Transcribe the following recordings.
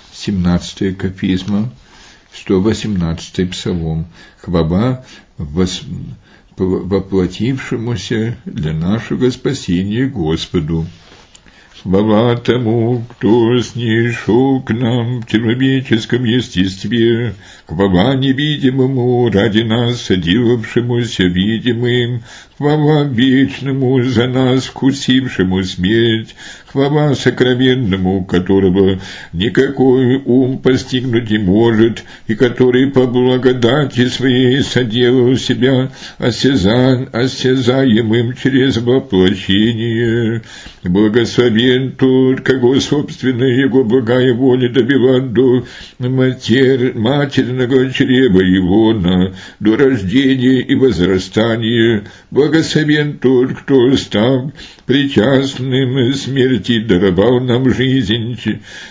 17-я кафизма, 118-й псалом. Хвала воплотившемуся для нашего спасения Господу. Хвала тому, кто снишел к нам в человеческом естестве, хвала невидимому, ради нас соделавшемуся видимым, хвала вечному, за нас вкусившему смерть, хвала сокровенному, которого никакой ум постигнуть не может, и который по благодати своей соделал себя осязаемым через воплощение. Благословен тот, кого собственная его благая воля довела до материного чрева Илона, до рождения и возрастания. Благословен тот, кто, став причастным смерти, даровал нам жизнь,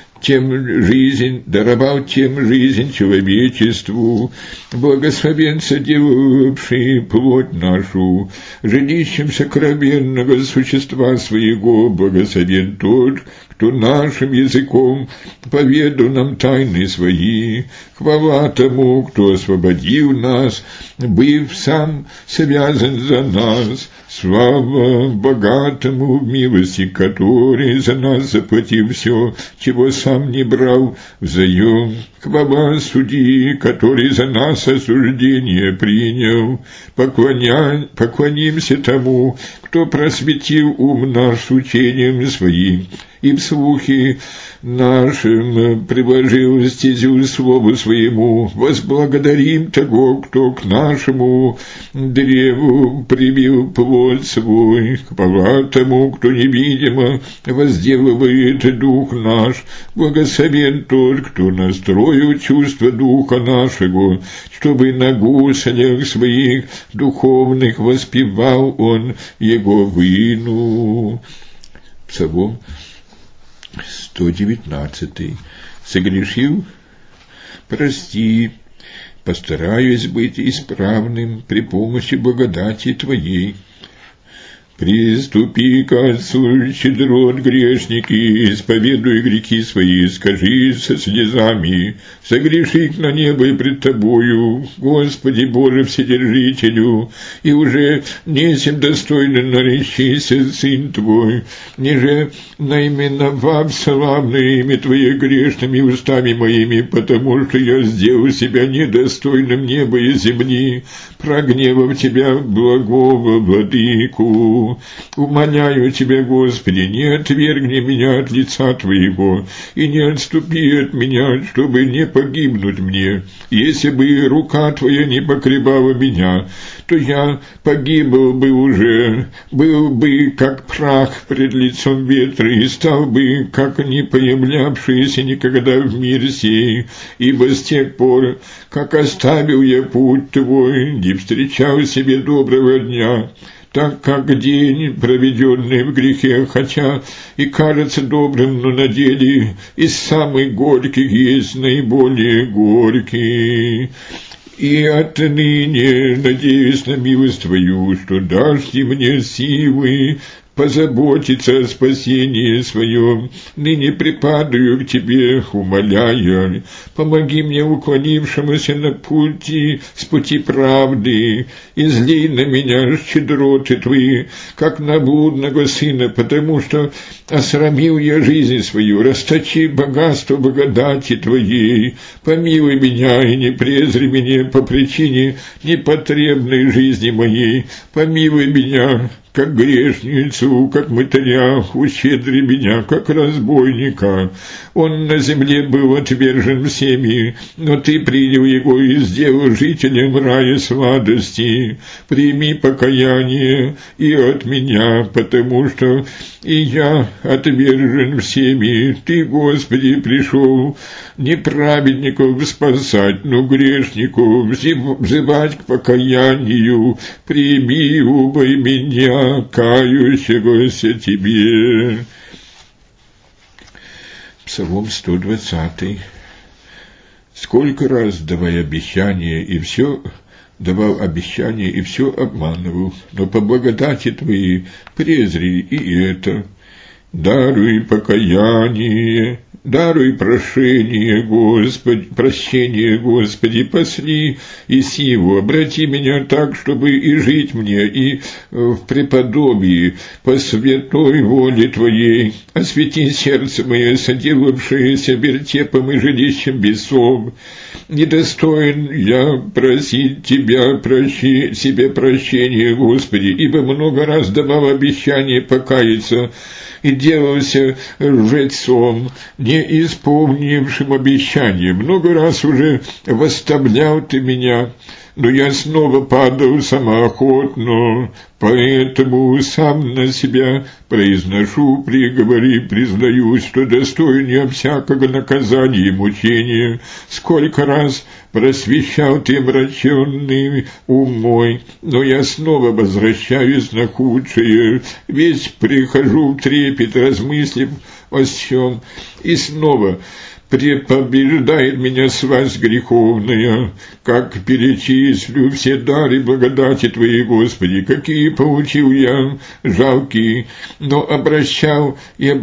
даровал тем жизнь человечеству. Благословен соделавший плоть нашу, жилищем сокровенного существа своего. Благословен тот, кто нашим языком поведал нам тайны свои. Хвала тому, кто освободил нас, быв сам связан за нас. Слава богатому в милости, который за нас заплатил все, чего сам не брал взаим. Хвала судьи, который за нас осуждение принял. Поклонимся тому, кто просветил ум наш учением своим, и в слухе нашим приложил стезю слову своему. Возблагодарим того, кто к нашему древу привил плод свой. Хвала тому, кто невидимо возделывает дух наш. Благословен тот, кто настроил чувство духа нашего, чтобы на гуслях своих духовных воспевал он его вину. Псалом 119. Согрешил? Прости. Постараюсь быть исправным при помощи благодати Твоей. Приступи к Отцу щедрот, грешники, исповедуй грехи свои, скажи со слезами, согреши на небо и пред Тобою, Господи Боже Вседержителю, и уже несем достойно наречися Сын Твой, ниже наименовав славное имя Твое грешными устами моими, потому что я сделал себя недостойным неба и земли, прогневав Тебя, благого Владыку. Умоляю Тебя, Господи, не отвергни меня от лица Твоего, и не отступи от меня, чтобы не погибнуть мне. Если бы рука Твоя не покрывала меня, то я погибл бы уже, был бы как прах пред лицом ветра, и стал бы, как не появлявшийся никогда в мир сей, ибо с тех пор, как оставил я путь Твой, не встречал себе доброго дня, так как день, проведенный в грехе, хотя и кажется добрым, но на деле из самых горьких есть наиболее горький. И отныне надеюсь на милость Твою, что дашь Ты мне силы позаботиться о спасении своем. Ныне припадаю к Тебе, умоляя, помоги мне, уклонившемуся с пути правды, излей на меня щедроты Твои, как на блудного сына, потому что осрамил я жизнь свою, расточи богатство благодати Твоей, помилуй меня и не презри меня по причине непотребной жизни моей, помилуй меня, как грешницу, как мытаря, ущедри меня, как разбойника. Он на земле был отвержен всеми, но Ты принял его и сделал жителем рая сладости. Прими покаяние и от меня, потому что и я отвержен всеми. Ты, Господи, пришел не праведников спасать, но грешников взывать к покаянию. Прими, убой меня, кающегося Тебе. Псалом 120. Сколько раз давал обещание, и все обманывал, но по благодати Твоей презри и это. Даруй покаяние, Даруй прощение, Господи, посли и силу, обрати меня так, чтобы и жить мне, и в преподобии, по святой воле Твоей, освети сердце мое, соделавшееся вертепом и жилищем бесов. Недостоин я просить Тебя себе прощения, Господи, ибо много раз давал обещание покаяться, и делался лжецом, не исполнившим обещания. Много раз уже восставлял Ты меня, но я снова падал самоохотно, поэтому сам на себя произношу приговоры, признаю, что достоин я всякого наказания и мучения. Сколько раз просвещал Ты мраченный ум мой, но я снова возвращаюсь на худшее, весь прихожу в трепет, размыслив о сём, и снова препобеждает меня связь греховная, как перечислю все дары благодати Твоей, Господи, какие получил я жалкие, но обращаю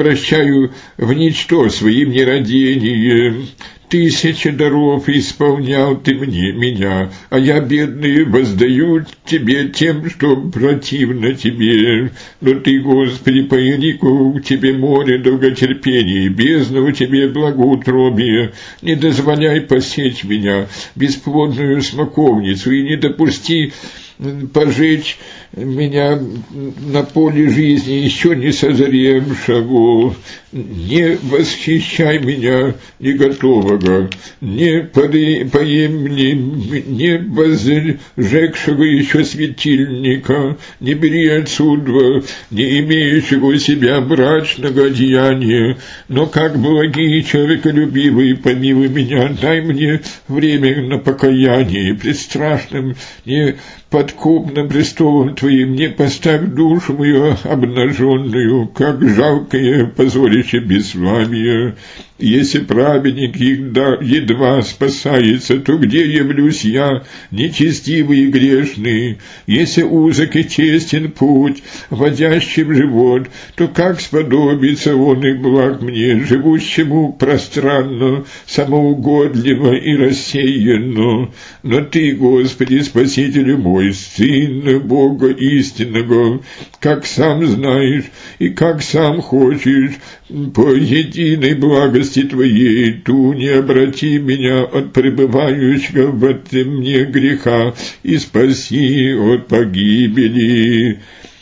в ничто своим нерадением. 1000 даров исполнял Ты меня, а я, бедный, воздаю Тебе тем, что противно Тебе. Но Ты, Господи, по великому Тебе море долготерпения, бездну Тебе благоутробие, не дозволяй посечь меня, бесплодную смоковницу, и не допусти пожечь меня на поле жизни, еще не созревшего. Не восхищай меня, не готового, не поемли, не возжегшего еще светильника, не бери отсюда, не имеющего себя брачного деяния, но как благие человеколюбивые, помилуй меня, дай мне время на покаяние, пред страшным, не подкупным престолом Твоим, не поставь душу мою обнаженную, как жалкое позорище бесславия. Если праведник едва спасается, то где явлюсь я, нечестивый и грешный? Если узок и тесен путь, водящий в живот, то как сподобится он и благ мне, живущему пространно, самоугодливо и рассеянно? Но Ты, Господи, Спаситель мой, Сын Бога истинного, как сам знаешь и как сам хочешь, по единой благости Твоей, Ту не обрати меня от пребывающего в этом мне греха и спаси от погибели.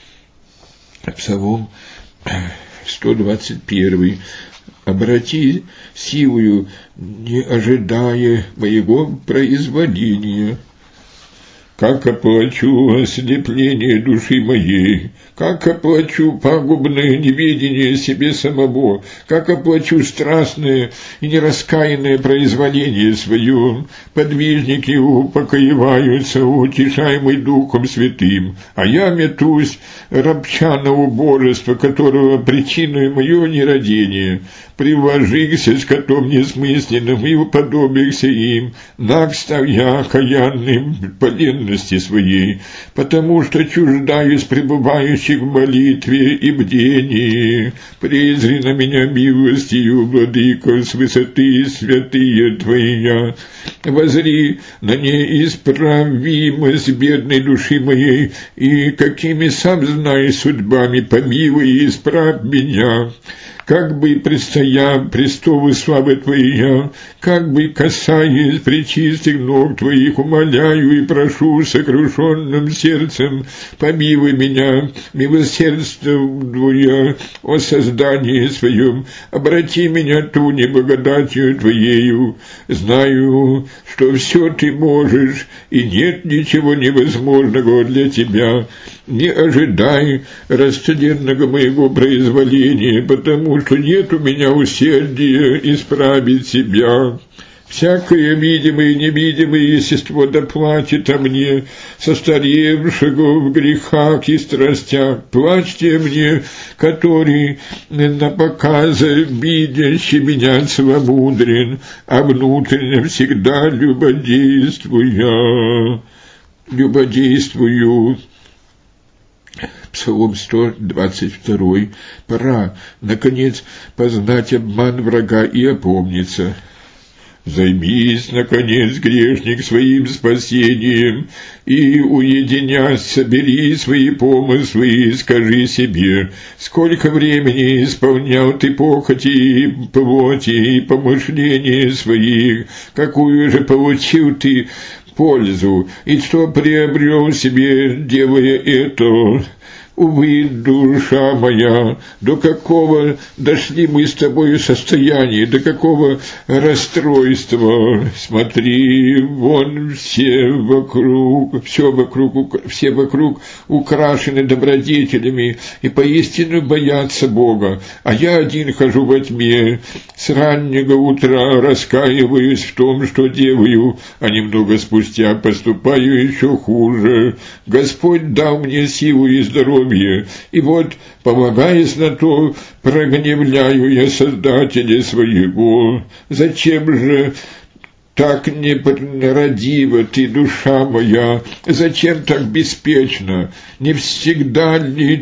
Псалом 121. Обрати силою, не ожидая моего производения. Как оплачу ослепление души моей, как оплачу пагубное неведение себе самого, как оплачу страстное и нераскаянное произволение свое. Подвижники упокоиваются, утешаемый Духом Святым, а я метусь, ропча на убожество, которого причиной мое нерадение. Приложихся с котом несмысленным и уподобихся им, накстав я окаянным поленности своей, потому что чуждаюсь пребывающих в молитве и бдении. Презри на меня милостью, владыка, с высоты святые Твоя. Возри на неисправимость бедной души моей, и какими сам знаешь судьбами, помилуй и исправь меня. Как бы предстоя престолу славы Твоей, как бы касаясь пречистых ног Твоих, умоляю и прошу сокрушенным сердцем, помилуй меня, милосердствуя о создании своем, обрати меня ту неблагодатью Твоею. Знаю, что все Ты можешь, и нет ничего невозможного для Тебя. Не ожидай растленного моего произволения, потому что нет у меня усердия исправить себя. Всякое видимое и невидимое естество доплатит о мне, состаревшего в грехах и страстях. Плачьте мне, который на показы видящий меня целомудрен, а внутренне всегда любодействую. Псалом 122. Пора, наконец, познать обман врага и опомниться. Займись, наконец, грешник, своим спасением, и, уединясь, собери свои помыслы и скажи себе, сколько времени исполнял ты похоти и плоти и помышления своих, какую же получил ты пользу, и что приобрел себе, делая это. Увы, душа моя, до какого дошли мы с тобою состояния, до какого расстройства. Смотри, вон все вокруг украшены добродетелями и поистину боятся Бога, а я один хожу во тьме, с раннего утра раскаиваюсь в том, что делаю, а немного спустя поступаю еще хуже. Господь дал мне силу и здоровье, и вот, полагаясь на то, прогневляю я Создателя своего. Зачем же так нерадива ты, душа моя? Зачем так беспечно? Не всегда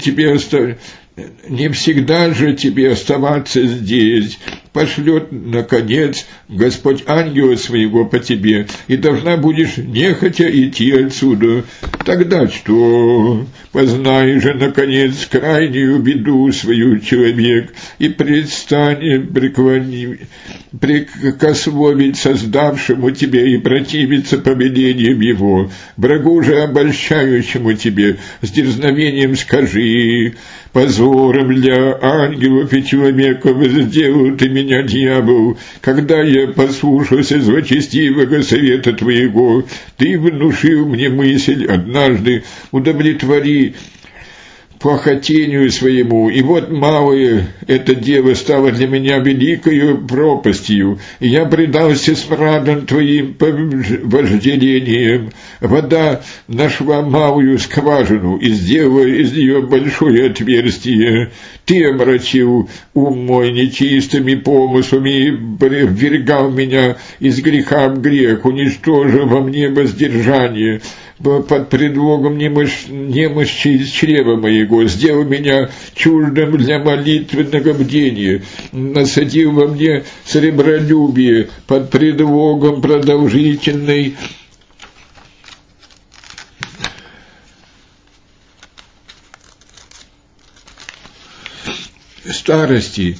же тебе оставаться здесь. Пошлет, наконец, Господь ангела своего по тебе, и должна будешь нехотя идти отсюда. Тогда что? Познай же, наконец, крайнюю беду свою, человек, и предстань прикословить создавшему тебя и противиться повелениям его, врагу же обольщающему тебе, с дерзновением скажи: позором для ангелов и человеков сделал ты меня, дьявол, когда я послушался злочестивого совета твоего. Ты внушил мне мысль однажды: удовлетвори по хотению своему, и вот малое это дело стало для меня великою пропастью, и я предался смрадам твоим вожделениям. Вода нашла малую скважину и сделала из нее большое отверстие. Ты омрачил ум мой нечистыми помыслами и ввергал меня из греха в грех, уничтожив во мне воздержание. Под предлогом немощи из чрева моего сделал меня чуждым для молитвенного бдения, насадил во мне сребролюбие под предлогом продолжительной старости,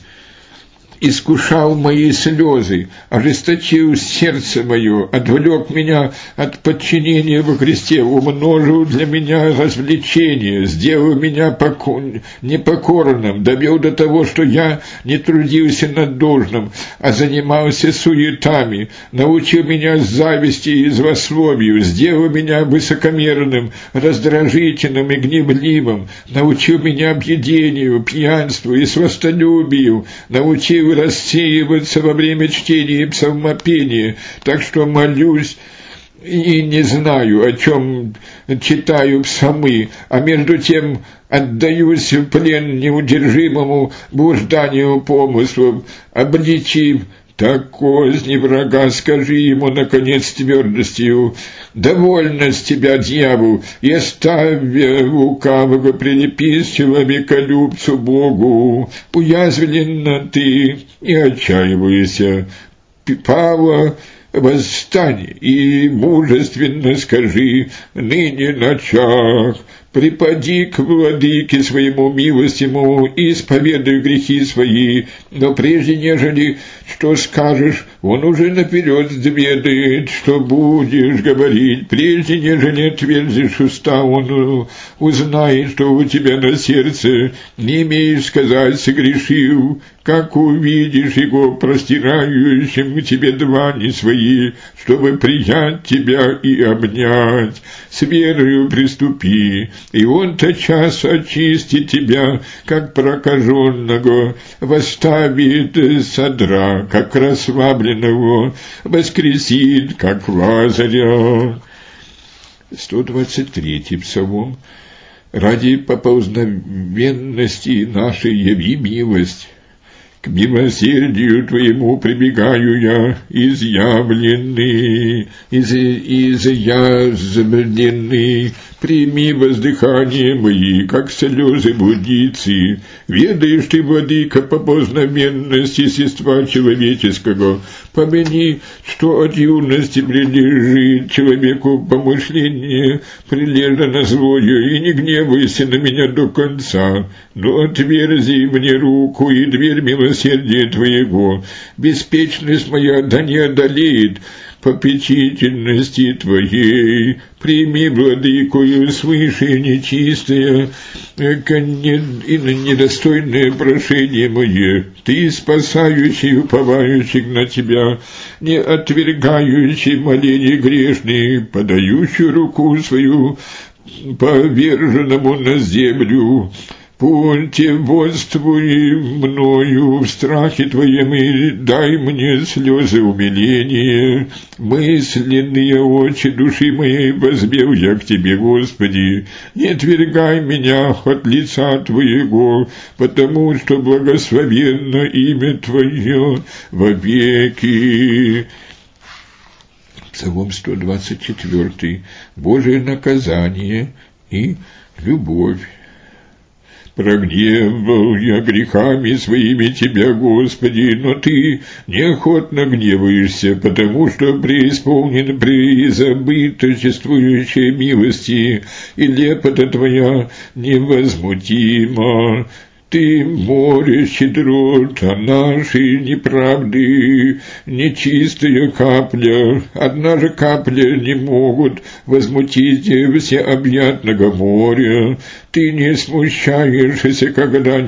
искушал мои слезы, ожесточил сердце мое, отвлек меня от подчинения во Христе, умножил для меня развлечения, сделал меня непокорным, довел до того, что я не трудился над должным, а занимался суетами, научил меня зависти и злословию, сделал меня высокомерным, раздражительным и гневливым, научил меня объедению, пьянству и сластолюбию, научил рассеиваться во время чтения и псалмопения, так что молюсь и не знаю, о чем читаю псалмы, а между тем отдаюсь в плен неудержимому блужданию помыслов, обличив так козни врага, скажи ему, наконец, твердостью: довольно с тебя, дьявол, и оставь лукавого, прилепись человеколюбцу Богу. Уязвлен ты и отчаивайся. Павла, восстань и мужественно скажи: ныне начах. Припади к владыке своему милостивому и исповедуй грехи свои, но прежде нежели что скажешь, он уже наперед ведает, что будешь говорить. Прежде нежели отверзишь уста, он узнает, что у тебя на сердце, не имеешь сказать: согрешил. Как увидишь его простирающим к тебе длани свои, чтобы приять тебя и обнять, с верою приступи, и он тотчас очистит тебя, как прокаженного, восставит содра, как расслабленного, воскресит, как Лазаря. 123-й псалом. Ради поползновенности нашей яви милость. К милосердию Твоему прибегаю я, изъявленный. Прими воздыхание мои, как слезы блудницы. Ведаешь Ты, владыка, по познавенности естества человеческого. Помяни, что от юности прилежит человеку помышление, прилежно на злое, и не гневайся на меня до конца, но отверзи мне руку и дверь милосердия Твоего. Беспечность моя да не одолеет попечительности Твоей. Прими, владыкою, свыше нечистое и недостойное прошение мое. Ты, спасающий, уповающий на Тебя, не отвергающий моления грешные, подающий руку свою поверженному на землю. Пуньте, водствуй мною в страхе Твоем и дай мне слезы умиления. Мысленные очи души моей возбел я к Тебе, Господи. Не отвергай меня от лица Твоего, потому что благословенно имя Твое вовеки. Псалом 124. Божие наказание и любовь. Прогневал я грехами своими Тебя, Господи, но Ты неохотно гневаешься, потому что преисполнен призабыт существующей милости, и лепота Твоя невозмутима. Ты, море, щедрот, а наши неправды, нечистая капля, одна же капля не могут возмутить всеобъятного моря. Ты не смущаешься, когда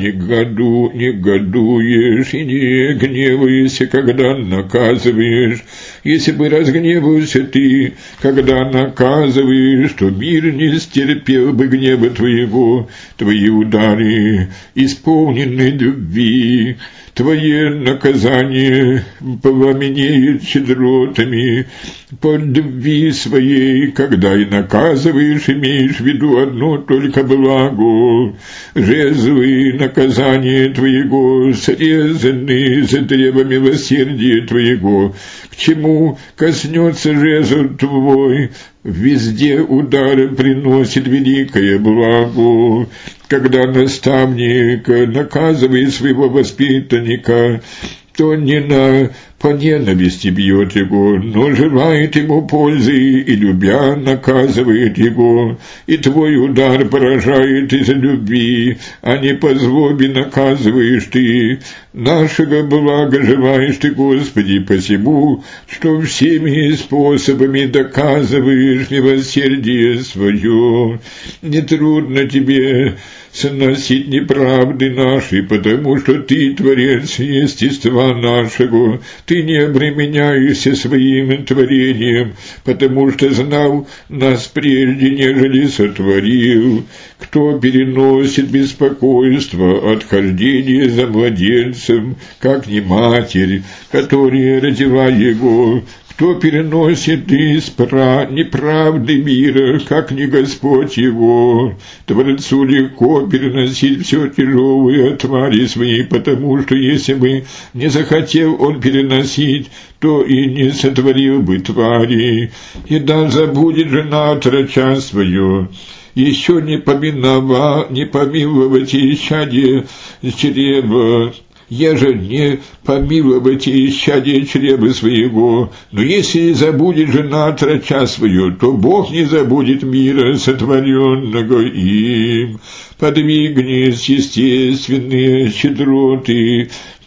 негодуешь, и не гневаешься, когда наказываешь. Если бы разгневался ты, когда наказываешь, то мир не стерпел бы гнева Твоего. Твои удары исполнены любви, Твое наказание пламенеет щедротами по любви своей, когда и наказываешь, имеешь в виду одно только благо. Жезлы наказания Твоего срезаны за древо милосердия Твоего. К чему коснется жезл Твой? Везде удары приносит великое благо. Когда наставник наказывает своего воспитанника, то не по ненависти бьет его, но желает ему пользы и, любя, наказывает его. И Твой удар поражает из любви, а не по злобе наказываешь Ты. Нашего блага желаешь Ты, Господи, посему, что всеми способами доказываешь милосердие свое. Нетрудно Тебе сносить неправды наши, потому что Ты творец естества нашего. Ты не обременяешься своим творением, потому что знал нас прежде, нежели сотворил. Кто переносит беспокойство от хождения за младенцем, как не матерь, которая родила его? Кто переносит неправды мира, как не Господь его? Творцу легко переносить все тяжелые твари свои, потому что если бы не захотел он переносить, то и не сотворил бы твари. И да забудет жена отроча свое. Еще не помиловать исчадие чрева, еже не помиловать исчадие чрева своего. Но если забудет жена отроча свое, то Бог не забудет мира, сотворенного им. Подвигнись естественные щедроты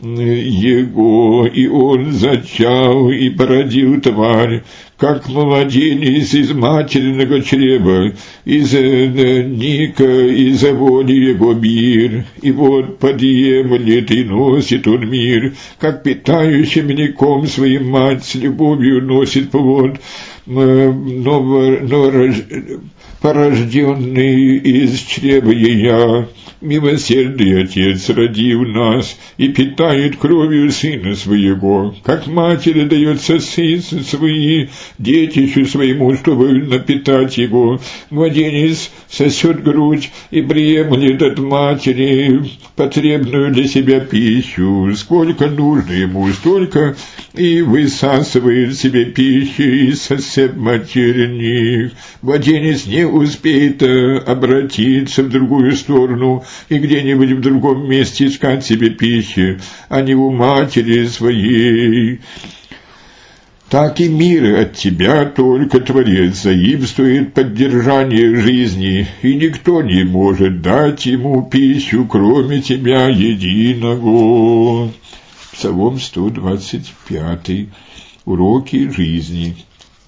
Его, и Он зачал и породил тварь, как младенец из материного чрева, из ника, из воли его мир, и вот подъемлет и носит он мир, как питающим млеком своим мать с любовью носит плод, порожденный из чрева ея. Милосердный Отец родил нас и питает кровью Сына Своего, как матери дается сын свои детищу своему, чтобы напитать его. Младенец сосет грудь и приемлет от матери потребную для себя пищу. Сколько нужно ему, столько и высасывает себе пищи из сосед матерних. Младенец не успеет обратиться в другую сторону и где-нибудь в другом месте искать себе пищи, а не у матери своей. Так и мир от тебя только Творец заимствует поддержание жизни, и никто не может дать ему пищу, кроме тебя единого. Псалом 125. Уроки жизни.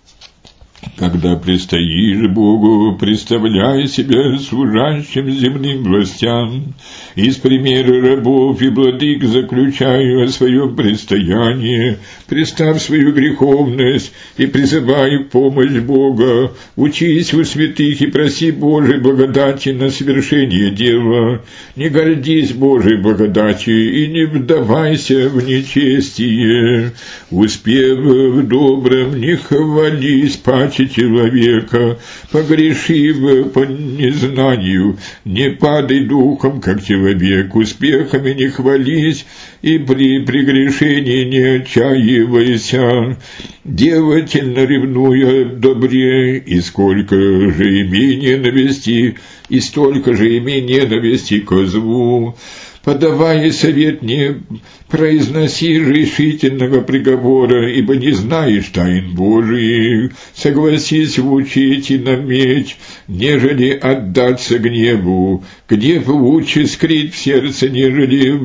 Когда предстоишь Богу, представляй себя служащим земным властям. Из примера рабов и владык заключаю о своем предстоянии. Представь свою греховность и призывай помощь Бога. Учись у святых и проси Божьей благодати на совершение дела. Не гордись Божьей благодатью и не вдавайся в нечестие. Успев в добром, не хвались паче человека, погрешив по незнанию, не падай духом, как человек, успехами не хвались, и при прегрешении не отчаивайся, делательно ревнуя добре, и сколько же имей ненависти, и столько же имей ненависти ко злу. Подавая совет, не произноси решительного приговора, ибо не знаешь тайн Божиих. Согласись учить и наметь, нежели отдаться гневу. Гнев лучше скрыть в сердце, нежели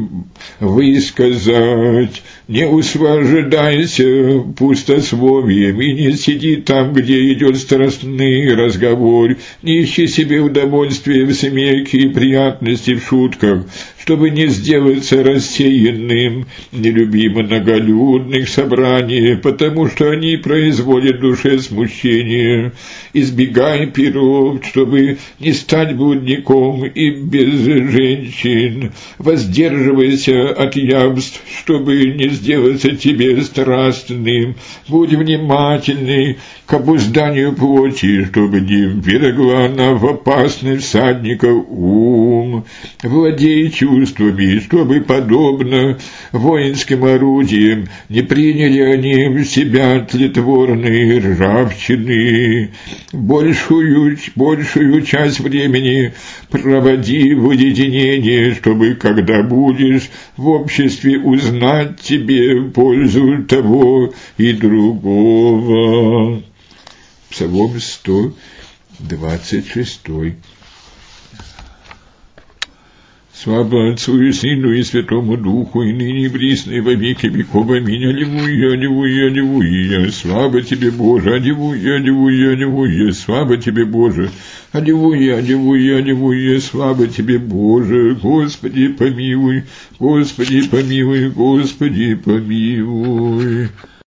высказать. Не услаждайся пустословием и не сиди там, где идет страстный разговор. Не ищи себе удовольствия в смехе и приятности в шутках, чтобы не сделаться рассеянным. Не люби многолюдных собраний, потому что они производят душе смущение. Избегай пиров, чтобы не стать блудником и без женщин. Воздерживайся от явств, чтобы не сделаться тебе страстным. Будь внимательный к обузданию плоти, чтобы не ввергла она в опасность всадника ум. Владей чувствами, чтобы, подобно воинским орудиям, не приняли они в себя тлетворные ржавчины. Большую часть времени проводи в уединении, чтобы, когда будешь в обществе, узнать тебе пользу того и другого. Псалом 126. Слава Отцу и Сыну и Святому Духу, и ныне и присно и во веки веков. Аминь. Аллилуйя, аллилуйя, аллилуйя. Слава тебе, Боже, аллилуйя, аллилуйя, аллилуйя. Слава тебе, Боже. Аллилуйя, аллилуйя, аллилуйя. Слава тебе, Боже. Господи, помилуй. Господи, помилуй. Господи, помилуй.